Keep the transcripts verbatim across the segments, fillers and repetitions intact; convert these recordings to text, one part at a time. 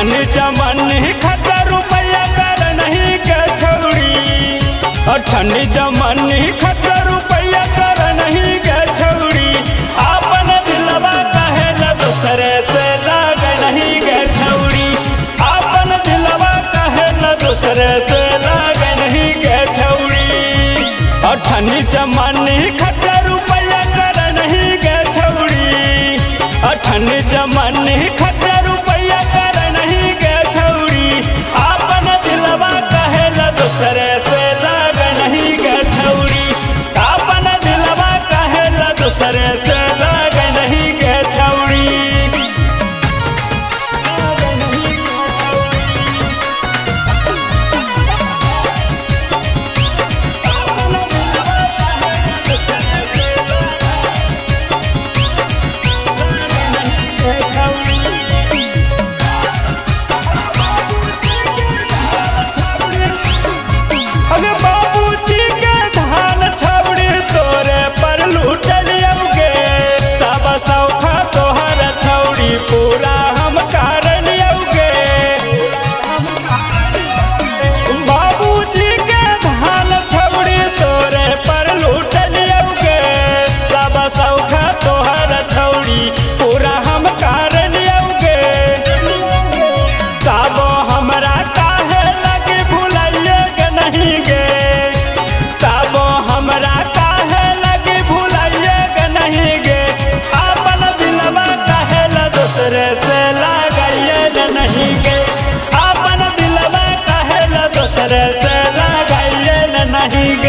ठंडी जमानी खर्चा रुपया कर नहीं के छौड़ी, और ठंडी जमानी खर्चा रुपया कर नहीं के छौड़ी। अपन दिलवा कहे न दूसरे से लाग नहीं के छौड़ी, अपन दिलवा कहे न दूसरे से लाग नहीं के छौड़ी। और ठंडी जमानी खर्चा रुपया कर नहीं के छौड़ी, और ठंडी जमानी खर्चा रुपया कर नहीं के छौड़ी। अपन दिलवा कहे न दूसरे से लाग नहीं के छौड़ी, अपन दिलवा कहे न दूसरे से लाग नहीं के छौड़ी। अगे बाबूजी के धान छौड़ी तोरे पर लूटल गे, सब सौखा तोहर छौड़ी पूरा हम कारण गे। बाबूजी के धान छौड़ी तोरे पर लूटल गे, सब सौखा तोहर छौड़ी पूरा हम कारण गे। तब हमरा काहे लगे भुलाइए के नहीं गे, तब हमरा काहे लगे भुलाइए के नहीं गे। अपन दिलवा कहे न दूसरे से लगाइए न नहीं गे, अपन दिलवा कहे न दूसरे से लगाइए न नहीं गे।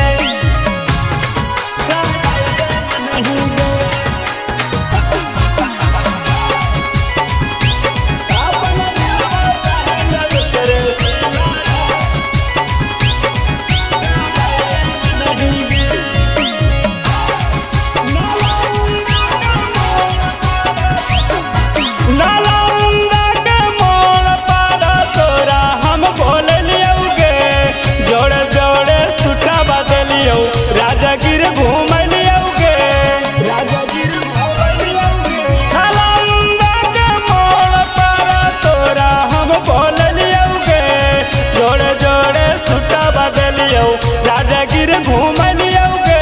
नालंदा के मोड़ पर तोरा हम बोल लियोगे, जोड़े जोड़े सुटा बदलियो राजागिर घूम लियोगे। नालंदा के मोड़ पर तोरा हम बोल लियोगे, जोड़े जोड़े सुटा बदलियो राजागिर घूम लियोगे।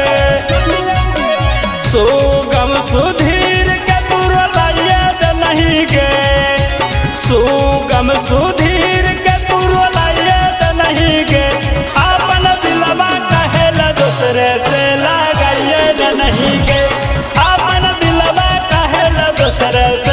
सुगम सुधीर के तुरो लाइए नहीं गे, सुगम सुधीर के तुरो लाइए नहीं गे। अपन दिलवा कहे न दूसरे से लगाइए नहीं गे, अपन दिलवा कहे न दूसरे से